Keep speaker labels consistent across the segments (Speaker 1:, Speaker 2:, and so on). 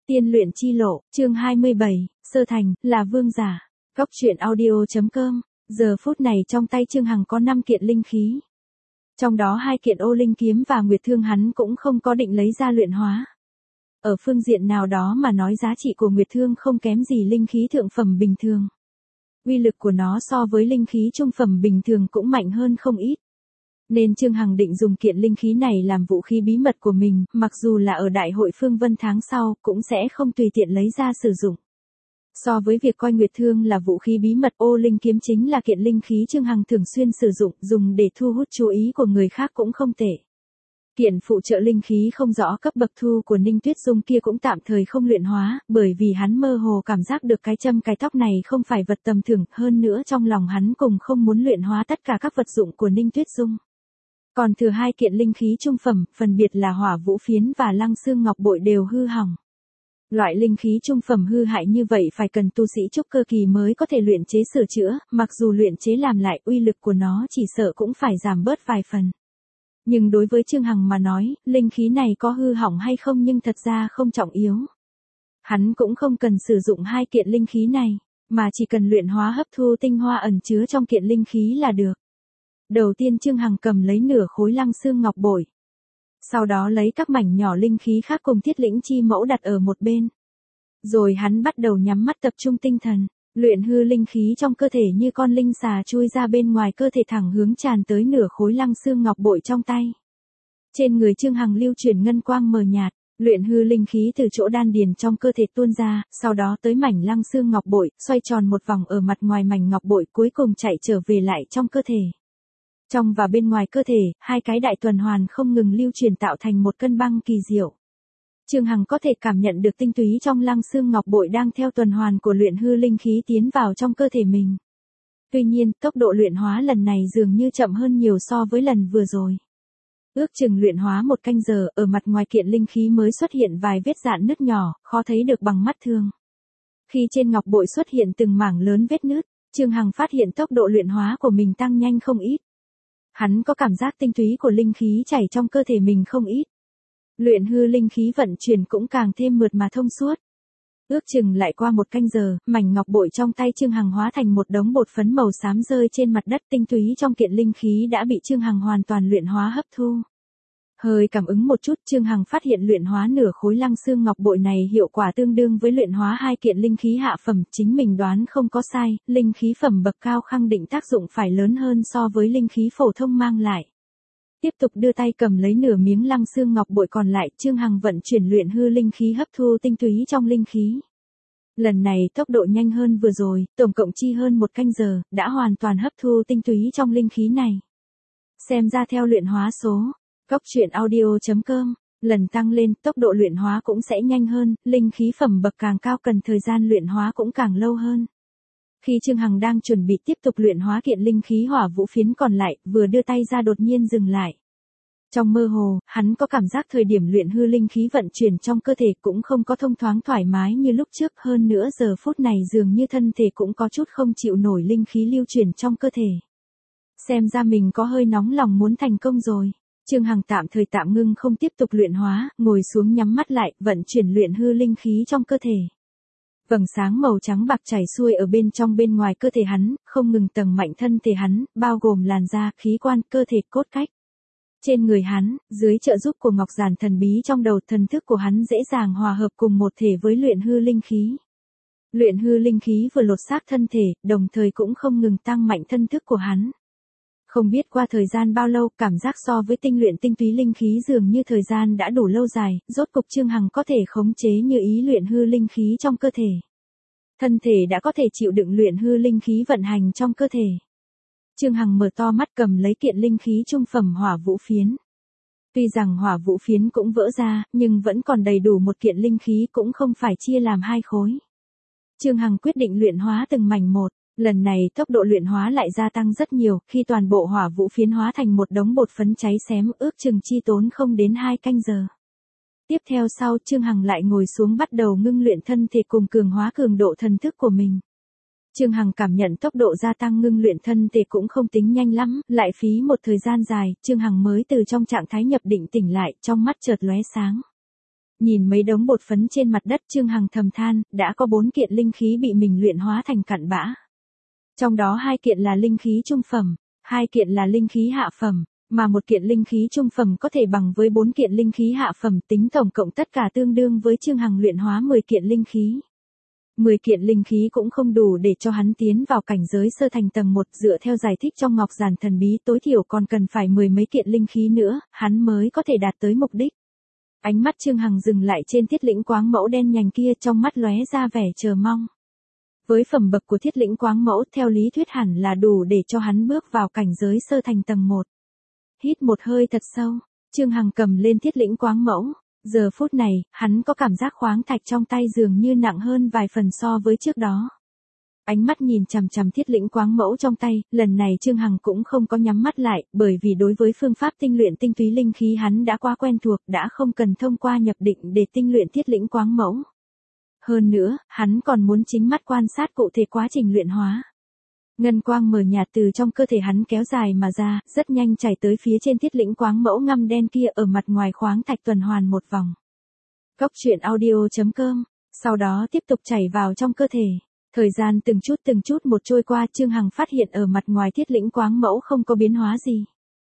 Speaker 1: Tiên luyện chi lộ, chương 27, Sơ Thành, là vương giả. Góc truyện audio.com. Giờ phút này trong tay Trương Hằng có 5 kiện linh khí. Trong đó 2 kiện ô linh kiếm và nguyệt thương hắn cũng không có định lấy ra luyện hóa. Ở phương diện nào đó mà nói giá trị của nguyệt thương không kém gì linh khí thượng phẩm bình thường. Uy lực của nó so với linh khí trung phẩm bình thường cũng mạnh hơn không ít. Nên Trương Hằng định dùng kiện linh khí này làm vũ khí bí mật của mình, mặc dù là ở đại hội Phương Vân tháng sau, cũng sẽ không tùy tiện lấy ra sử dụng. So với việc coi nguyệt thương là vũ khí bí mật, ô linh kiếm chính là kiện linh khí Trương Hằng thường xuyên sử dụng, dùng để thu hút chú ý của người khác cũng không tệ. Kiện phụ trợ linh khí không rõ cấp bậc thu của Ninh Tuyết Dung kia cũng tạm thời không luyện hóa, bởi vì hắn mơ hồ cảm giác được cái châm cái tóc này không phải vật tầm thường, hơn nữa trong lòng hắn cùng không muốn luyện hóa tất cả các vật dụng của Ninh Tuyết Dung. Còn thừa 2 kiện linh khí trung phẩm, phân biệt là hỏa vũ phiến và lăng xương ngọc bội đều hư hỏng. Loại linh khí trung phẩm hư hại như vậy phải cần tu sĩ trúc cơ kỳ mới có thể luyện chế sửa chữa, mặc dù luyện chế làm lại uy lực của nó chỉ sợ cũng phải giảm bớt vài phần. Nhưng đối với Trương Hằng mà nói, linh khí này có hư hỏng hay không nhưng thật ra không trọng yếu. Hắn cũng không cần sử dụng 2 kiện linh khí này, mà chỉ cần luyện hóa hấp thu tinh hoa ẩn chứa trong kiện linh khí là được. Đầu tiên Trương Hằng cầm lấy nửa khối lăng xương ngọc bội. Sau đó lấy các mảnh nhỏ linh khí khác cùng thiết lĩnh chi mẫu đặt ở một bên. Rồi hắn bắt đầu nhắm mắt tập trung tinh thần, luyện hư linh khí trong cơ thể như con linh xà chui ra bên ngoài cơ thể thẳng hướng tràn tới nửa khối lăng xương ngọc bội trong tay. Trên người Trương Hằng lưu chuyển ngân quang mờ nhạt, luyện hư linh khí từ chỗ đan điền trong cơ thể tuôn ra, sau đó tới mảnh lăng xương ngọc bội, xoay tròn một vòng ở mặt ngoài mảnh ngọc bội cuối cùng chạy trở về lại trong cơ thể. Trong và bên ngoài cơ thể, 2 cái đại tuần hoàn không ngừng lưu truyền tạo thành một cân bằng kỳ diệu. Trương Hằng có thể cảm nhận được tinh túy trong lăng xương ngọc bội đang theo tuần hoàn của luyện hư linh khí tiến vào trong cơ thể mình. Tuy nhiên, tốc độ luyện hóa lần này dường như chậm hơn nhiều so với lần vừa rồi. Ước chừng luyện hóa 1 canh giờ, ở mặt ngoài kiện linh khí mới xuất hiện vài vết rạn nứt nhỏ, khó thấy được bằng mắt thường. Khi trên ngọc bội xuất hiện từng mảng lớn vết nứt, Trương Hằng phát hiện tốc độ luyện hóa của mình tăng nhanh không ít. Hắn có cảm giác tinh túy của linh khí chảy trong cơ thể mình không ít. Luyện hư linh khí vận chuyển cũng càng thêm mượt mà thông suốt. Ước chừng lại qua 1 canh giờ, mảnh ngọc bội trong tay Trương Hằng hóa thành một đống bột phấn màu xám rơi trên mặt đất, tinh túy trong kiện linh khí đã bị Trương Hằng hoàn toàn luyện hóa hấp thu. Hơi cảm ứng một chút, Trương Hằng phát hiện luyện hóa nửa khối lăng xương ngọc bội này hiệu quả tương đương với luyện hóa 2 kiện linh khí hạ phẩm, chính mình đoán không có sai, linh khí phẩm bậc cao khẳng định tác dụng phải lớn hơn so với linh khí phổ thông mang lại. Tiếp tục đưa tay cầm lấy nửa miếng lăng xương ngọc bội còn lại, Trương Hằng vận chuyển luyện hư linh khí hấp thu tinh túy trong linh khí. Lần này tốc độ nhanh hơn vừa rồi, tổng cộng chi hơn 1 canh giờ, đã hoàn toàn hấp thu tinh túy trong linh khí này. Xem ra theo luyện hóa số, góc truyện audio.com, lần tăng lên, tốc độ luyện hóa cũng sẽ nhanh hơn, linh khí phẩm bậc càng cao cần thời gian luyện hóa cũng càng lâu hơn. Khi Trương Hằng đang chuẩn bị tiếp tục luyện hóa kiện linh khí hỏa vũ phiến còn lại, vừa đưa tay ra đột nhiên dừng lại. Trong mơ hồ, hắn có cảm giác thời điểm luyện hư linh khí vận chuyển trong cơ thể cũng không có thông thoáng thoải mái như lúc trước, hơn nữa giờ phút này dường như thân thể cũng có chút không chịu nổi linh khí lưu chuyển trong cơ thể. Xem ra mình có hơi nóng lòng muốn thành công rồi. Trương Hằng tạm thời tạm ngưng không tiếp tục luyện hóa, ngồi xuống nhắm mắt lại, vận chuyển luyện hư linh khí trong cơ thể. Vầng sáng màu trắng bạc chảy xuôi ở bên trong bên ngoài cơ thể hắn, không ngừng tầng mạnh thân thể hắn, bao gồm làn da, khí quan, cơ thể, cốt cách. Trên người hắn, dưới trợ giúp của ngọc giản thần bí trong đầu, thần thức của hắn dễ dàng hòa hợp cùng một thể với luyện hư linh khí. Luyện hư linh khí vừa lột xác thân thể, đồng thời cũng không ngừng tăng mạnh thân thức của hắn. Không biết qua thời gian bao lâu, cảm giác so với tinh luyện tinh túy linh khí dường như thời gian đã đủ lâu dài, rốt cục Trương Hằng có thể khống chế như ý luyện hư linh khí trong cơ thể. Thân thể đã có thể chịu đựng luyện hư linh khí vận hành trong cơ thể. Trương Hằng mở to mắt cầm lấy kiện linh khí trung phẩm hỏa vũ phiến. Tuy rằng hỏa vũ phiến cũng vỡ ra, nhưng vẫn còn đầy đủ một kiện linh khí, cũng không phải chia làm 2 khối. Trương Hằng quyết định luyện hóa từng mảnh một. Lần này tốc độ luyện hóa lại gia tăng rất nhiều, khi toàn bộ hỏa vũ phiến hóa thành một đống bột phấn cháy xém, ước chừng chi tốn không đến 2 canh giờ. Tiếp theo sau, Trương Hằng lại ngồi xuống bắt đầu ngưng luyện thân thể cùng cường hóa cường độ thần thức của mình. Trương Hằng cảm nhận tốc độ gia tăng ngưng luyện thân thể cũng không tính nhanh lắm, lại phí một thời gian dài, Trương Hằng mới từ trong trạng thái nhập định tỉnh lại, trong mắt chợt lóe sáng. Nhìn mấy đống bột phấn trên mặt đất, Trương Hằng thầm than, đã có 4 kiện linh khí bị mình luyện hóa thành cặn bã. Trong đó 2 kiện là linh khí trung phẩm, 2 kiện là linh khí hạ phẩm, mà 1 kiện linh khí trung phẩm có thể bằng với 4 kiện linh khí hạ phẩm, tính tổng cộng tất cả tương đương với Trương Hằng luyện hóa 10 kiện linh khí. 10 kiện linh khí cũng không đủ để cho hắn tiến vào cảnh giới sơ thành tầng 1, dựa theo giải thích trong Ngọc Giản thần bí tối thiểu còn cần phải 10 mấy kiện linh khí nữa, hắn mới có thể đạt tới mục đích. Ánh mắt Trương Hằng dừng lại trên Thiết Lĩnh Quáng Mẫu đen nhành kia, trong mắt lóe ra vẻ chờ mong. Với phẩm bậc của Thiết Lĩnh Quáng Mẫu, theo lý thuyết hẳn là đủ để cho hắn bước vào cảnh giới sơ thành tầng 1. Hít một hơi thật sâu, Trương Hằng cầm lên Thiết Lĩnh Quáng Mẫu. Giờ phút này, hắn có cảm giác khoáng thạch trong tay dường như nặng hơn vài phần so với trước đó. Ánh mắt nhìn chằm chằm Thiết Lĩnh Quáng Mẫu trong tay, lần này Trương Hằng cũng không có nhắm mắt lại, bởi vì đối với phương pháp tinh luyện tinh túy linh khí hắn đã quá quen thuộc, đã không cần thông qua nhập định để tinh luyện Thiết Lĩnh Quáng Mẫu. Hơn nữa, hắn còn muốn chính mắt quan sát cụ thể quá trình luyện hóa. Ngân quang mờ nhạt từ trong cơ thể hắn kéo dài mà ra, rất nhanh chảy tới phía trên Thiết Lĩnh Quáng Mẫu ngăm đen kia, ở mặt ngoài khoáng thạch tuần hoàn một vòng. Góc truyện audio.com, sau đó tiếp tục chảy vào trong cơ thể. Thời gian từng chút một trôi qua, Trương Hằng phát hiện ở mặt ngoài Thiết Lĩnh Quáng Mẫu không có biến hóa gì.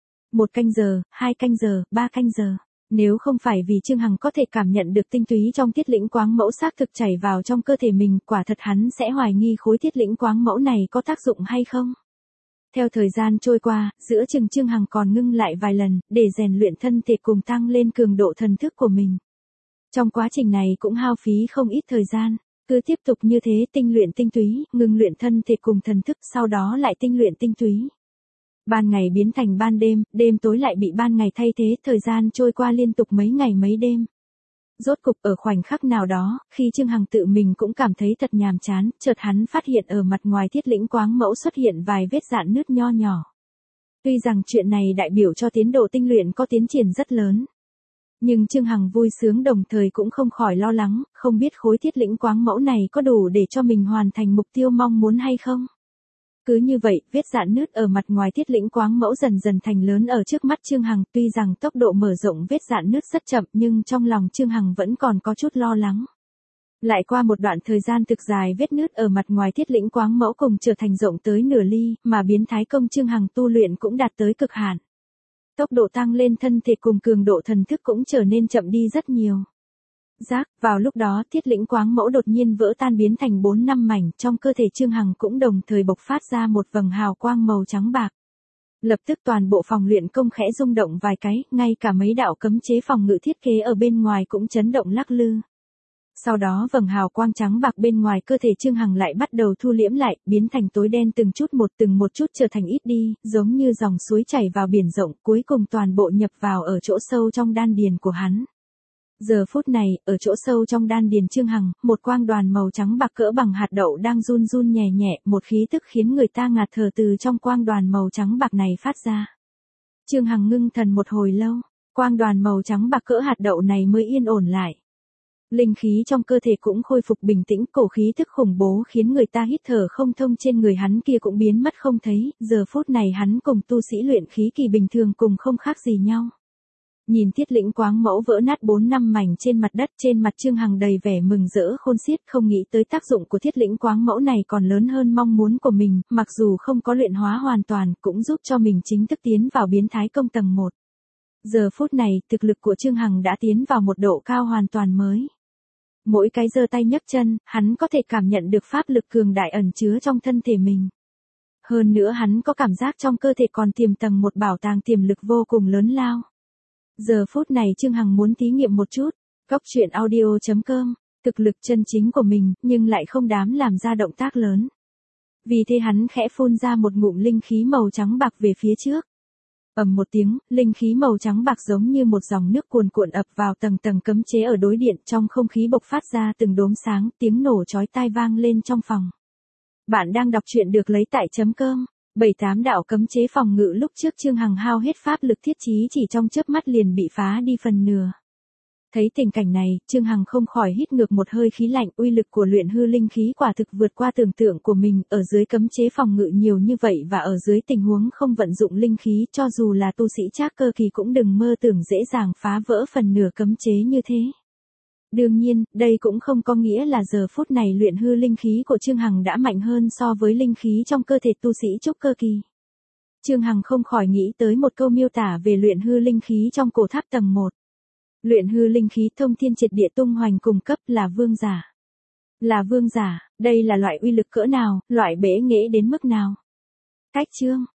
Speaker 1: 1 canh giờ, 2 canh giờ, 3 canh giờ. Nếu không phải vì Trương Hằng có thể cảm nhận được tinh túy trong Thiết Lĩnh Quáng Mẫu xác thực chảy vào trong cơ thể mình, quả thật hắn sẽ hoài nghi khối Thiết Lĩnh Quáng Mẫu này có tác dụng hay không. Theo thời gian trôi qua, giữa chừng Trương Hằng còn ngưng lại vài lần, để rèn luyện thân thể cùng tăng lên cường độ thần thức của mình. Trong quá trình này cũng hao phí không ít thời gian, cứ tiếp tục như thế tinh luyện tinh túy, ngưng luyện thân thể cùng thần thức, sau đó lại tinh luyện tinh túy. Ban ngày biến thành ban đêm, đêm tối lại bị ban ngày thay thế, thời gian trôi qua liên tục mấy ngày mấy đêm. Rốt cục ở khoảnh khắc nào đó, khi Trương Hằng tự mình cũng cảm thấy thật nhàm chán, chợt hắn phát hiện ở mặt ngoài Thiết Lĩnh Quáng Mẫu xuất hiện vài vết rạn nứt nho nhỏ. Tuy rằng chuyện này đại biểu cho tiến độ tinh luyện có tiến triển rất lớn, nhưng Trương Hằng vui sướng đồng thời cũng không khỏi lo lắng, không biết khối Thiết Lĩnh Quáng Mẫu này có đủ để cho mình hoàn thành mục tiêu mong muốn hay không. Cứ như vậy, vết rạn nứt ở mặt ngoài Thiết Lĩnh Quáng Mẫu dần dần thành lớn ở trước mắt Trương Hằng, tuy rằng tốc độ mở rộng vết rạn nứt rất chậm, nhưng trong lòng Trương Hằng vẫn còn có chút lo lắng. Lại qua một đoạn thời gian thực dài, vết nứt ở mặt ngoài Thiết Lĩnh Quáng Mẫu cùng trở thành rộng tới nửa ly, mà biến thái công Trương Hằng tu luyện cũng đạt tới cực hạn. Tốc độ tăng lên thân thể cùng cường độ thần thức cũng trở nên chậm đi rất nhiều. Vào lúc đó Thiết Lĩnh Quáng Mẫu đột nhiên vỡ tan biến thành 4-5 mảnh, trong cơ thể Trương Hằng cũng đồng thời bộc phát ra một vầng hào quang màu trắng bạc. Lập tức toàn bộ phòng luyện công khẽ rung động vài cái, ngay cả mấy đạo cấm chế phòng ngự thiết kế ở bên ngoài cũng chấn động lắc lư. Sau đó vầng hào quang trắng bạc bên ngoài cơ thể Trương Hằng lại bắt đầu thu liễm lại, biến thành tối đen từng một chút trở thành ít đi, giống như dòng suối chảy vào biển rộng, cuối cùng toàn bộ nhập vào ở chỗ sâu trong đan điền của hắn. Giờ phút này, ở chỗ sâu trong đan điền Trương Hằng, một quang đoàn màu trắng bạc cỡ bằng hạt đậu đang run run nhẹ nhẹ, một khí tức khiến người ta ngạt thở từ trong quang đoàn màu trắng bạc này phát ra. Trương Hằng ngưng thần một hồi lâu, quang đoàn màu trắng bạc cỡ hạt đậu này mới yên ổn lại. Linh khí trong cơ thể cũng khôi phục bình tĩnh, cổ khí tức khủng bố khiến người ta hít thở không thông trên người hắn kia cũng biến mất không thấy, giờ phút này hắn cùng tu sĩ luyện khí kỳ bình thường cùng không khác gì nhau. Nhìn Thiết Lĩnh Quáng Mẫu vỡ nát 4-5 mảnh trên mặt đất, trên mặt Trương Hằng đầy vẻ mừng rỡ khôn xiết, không nghĩ tới tác dụng của Thiết Lĩnh Quáng Mẫu này còn lớn hơn mong muốn của mình, mặc dù không có luyện hóa hoàn toàn, cũng giúp cho mình chính thức tiến vào biến thái công tầng 1. Giờ phút này, thực lực của Trương Hằng đã tiến vào một độ cao hoàn toàn mới. Mỗi cái giơ tay nhấc chân, hắn có thể cảm nhận được pháp lực cường đại ẩn chứa trong thân thể mình. Hơn nữa hắn có cảm giác trong cơ thể còn tiềm tầng một bảo tàng tiềm lực vô cùng lớn lao. Giờ phút này Trương Hằng muốn thí nghiệm một chút, góc truyện audio.com, thực lực chân chính của mình, nhưng lại không dám làm ra động tác lớn. Vì thế hắn khẽ phun ra một ngụm linh khí màu trắng bạc về phía trước. Ầm một tiếng, linh khí màu trắng bạc giống như một dòng nước cuồn cuộn ập vào tầng tầng cấm chế ở đối điện, trong không khí bộc phát ra từng đốm sáng, tiếng nổ chói tai vang lên trong phòng. Bạn đang đọc truyện được lấy tại .com. 7-8 đạo cấm chế phòng ngự lúc trước Trương Hằng hao hết pháp lực thiết chí chỉ trong chớp mắt liền bị phá đi phần nửa. Thấy tình cảnh này, Trương Hằng không khỏi hít ngược một hơi khí lạnh, uy lực của luyện hư linh khí quả thực vượt qua tưởng tượng của mình, ở dưới cấm chế phòng ngự nhiều như vậy và ở dưới tình huống không vận dụng linh khí, cho dù là tu sĩ trác cơ kỳ cũng đừng mơ tưởng dễ dàng phá vỡ phần nửa cấm chế như thế. Đương nhiên, đây cũng không có nghĩa là giờ phút này luyện hư linh khí của Trương Hằng đã mạnh hơn so với linh khí trong cơ thể tu sĩ trúc cơ kỳ. Trương Hằng không khỏi nghĩ tới một câu miêu tả về luyện hư linh khí trong cổ tháp tầng 1. Luyện hư linh khí thông thiên triệt địa tung hoành cùng cấp là vương giả. Là vương giả, đây là loại uy lực cỡ nào, loại bẽ nghễ đến mức nào? Cách chương